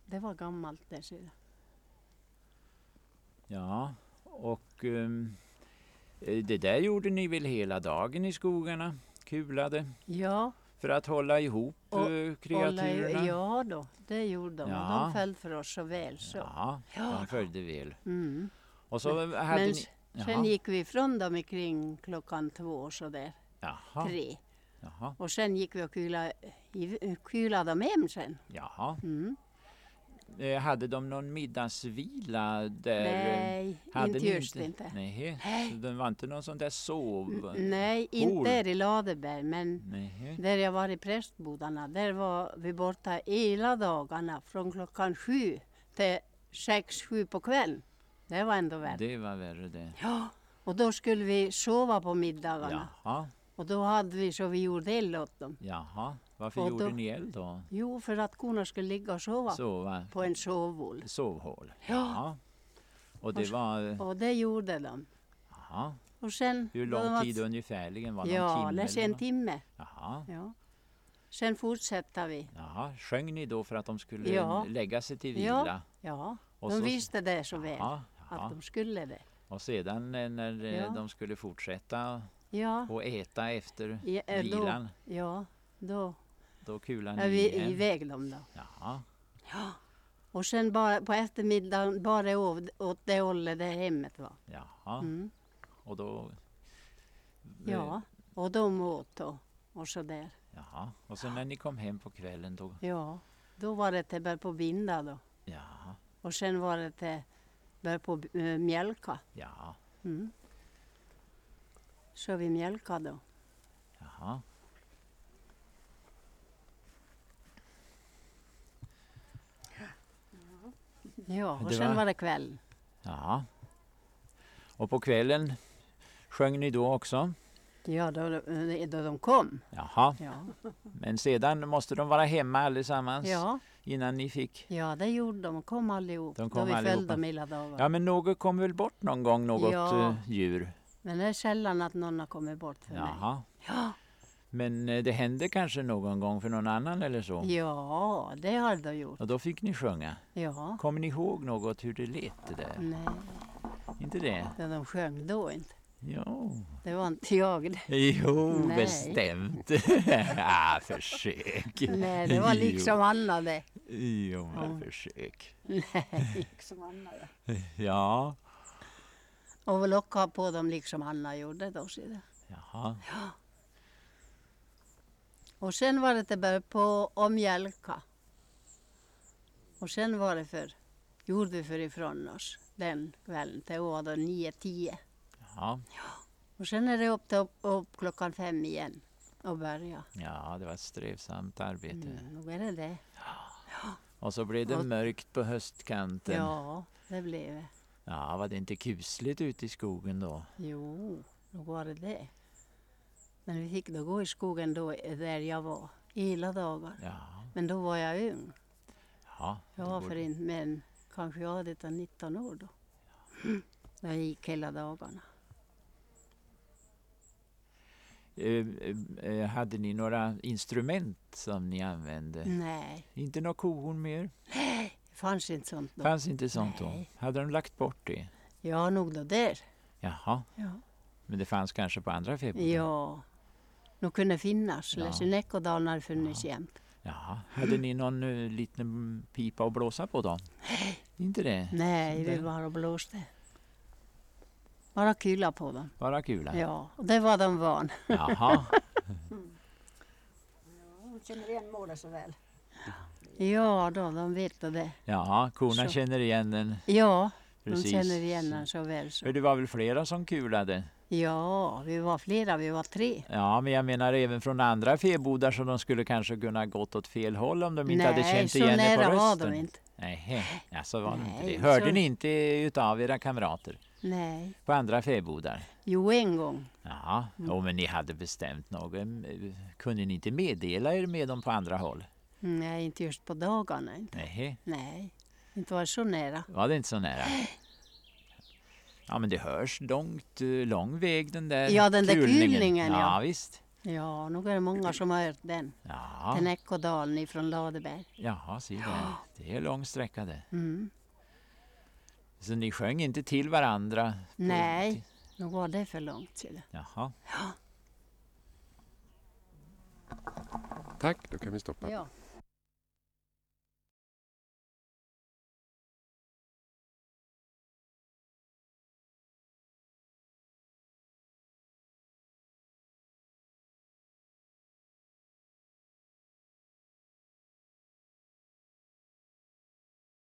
Det var gammalt där sedan. Ja, och det där gjorde ni väl hela dagen i skogarna? Kulade? Ja. För att hålla ihop kreaturerna? Ja då, det gjorde de. Ja. Och de följde för oss så väl. Så. Ja, de följde väl. Mm. Och så Men ni... sen gick vi ifrån dem kring 2:00 så där. Jaha. 3. Jaha. Och sen gick vi och kylade dem hem sen. Jaha. Mm. Hade de någon middagsvila där? Nej, hade inte just inte. Nej, så det var inte någon sån där sov? Nej, inte där i Ladeberg, men Nej. där jag var i prästbodarna, där var vi borta hela dagarna från 7:00 till 6-7 på kvällen. Det var ändå värre. Det var värre det. Ja, och då skulle vi sova på middagarna. Jaha. Och då hade vi så vi gjorde eld åt dem. Jaha, varför gjorde ni eld då? Jo, för att korna skulle ligga och sova. På en sovhål. Sovhål? Ja. Och det var... Och det gjorde de. Jaha. Och sen, hur lång tid ungefärligen? Var ja, någon timme? En timme. Jaha. Ja. Sen fortsatte vi. Jaha, sjöng ni då för att de skulle lägga sig till vila? Ja. Och de visste det så väl. Jaha. Att de skulle det. Och sedan när de skulle fortsätta och äta efter vilan? Då kulade ni iväg dem då. Jaha. Ja. Och sen bara på eftermiddagen bara åt det hållet där hemmet var. Jaha. Mm. Och då... Ja, och de åt och så där. Jaha. Och sen när ni kom hem på kvällen då... Ja, då var det till börja på binda då. Jaha. Och sen var det till börja på mjölka. Ja. Mm. Så vi mjölkade då. Jaha. Ja, och sen var det kväll. Ja. Och på kvällen sjöng ni då också? Ja, då de kom. Jaha. Ja. Men sedan måste de vara hemma allesammans innan ni fick... Ja, det gjorde de. Kom allihop. Då vi följde dem hela dagen. Ja, men något kom väl bort någon gång, något djur? Men det är sällan att någon har kommit bort för mig. Ja. Men det hände kanske någon gång för någon annan eller så? Ja, det har de gjort. Och då fick ni sjunga? Ja. Kommer ni ihåg något hur det lät det där? Nej. Inte det? De sjöng då inte. Jo. Det var inte jag. Jo, nej. Bestämt. Försök. Nej, det var liksom Anna det. Jo, men försök. Nej, liksom Anna det. Ja. Och locka på dem liksom Anna gjorde då. Jaha. Ja. Och sen var det börja på mjölka. Och sen var det gjorde vi för ifrån oss den kvällen till 9-10. Ja. Och sen är det upp 5:00 igen och börja. Ja, det var ett strävsamt arbete. Nog är det. Ja. Och så blev det mörkt på höstkanten. Ja, det blev det. Ja, var det inte kusligt ute i skogen då? Jo, då var det. Men vi fick då gå i skogen då där jag var hela dagar. Ja. Men då var jag ung. Ja. Jag var men kanske jag hade 19 år då. Ja. Jag gick hela dagarna. Hade ni några instrument som ni använde? Nej. Inte några kohorn mer? Nej, det fanns inte sånt då. Fanns inte sånt då? Hade de lagt bort det? Ja, nog då där. Jaha. Ja. Men det fanns kanske på andra fäbodar? Ja, nog kunde finnas. Ja. Näckodalen har funnits jämt. Jaha. Hade ni någon liten pipa att blåsa på då? Nej. Inte det? Nej, vi bara blåste. Bara kula på dem. Bara kula? Ja, och det var de van. Jaha. Hon känner igen målet så väl. Ja, då, de vet det. Ja, korna känner igen den. Ja, precis. De känner igen den så väl. Så. För det var väl flera som kulade? Ja, vi var flera, vi var 3. Ja, men jag menar även från andra fäbodar så de skulle kanske kunna gått åt fel håll om de inte hade känt igen det på rösten. Nej, så nära var de inte. Nej, ja, så var det inte det. Hörde ni inte utav era kamrater? Nej. På andra fäbodar? Jo, en gång. Ja, men ni hade bestämt något. Kunde ni inte meddela er med dem på andra håll? Nej, inte just på dagarna. Inte. Nej, inte var det så nära. Var det inte så nära? Ja, men det hörs lång väg den där kulningen. Ja, visst. Ja, nog är det många som har hört den. Ja. Den Ekodalen ifrån Ladeberg. Jaha, se där. Det är lång sträcka det. Så ni sjöng inte till varandra? Nej, nog var det för långt. Jaha. Ja. Tack, då kan vi stoppa. Ja.